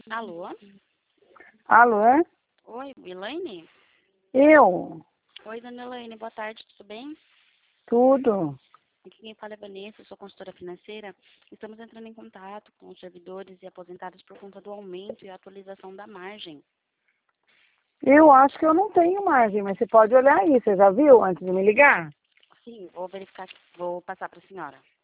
Alô? Alô? Oi, Elaine? Eu? Oi, dona Elaine, boa tarde, tudo bem? Tudo. Aqui quem fala é Vanessa, eu sou consultora financeira. Estamos entrando em contato com os servidores e aposentados por conta do aumento e atualização da margem. Eu acho que eu não tenho margem, mas você pode olhar aí. Você já viu antes de me ligar? Sim, vou verificar, vou passar para a senhora.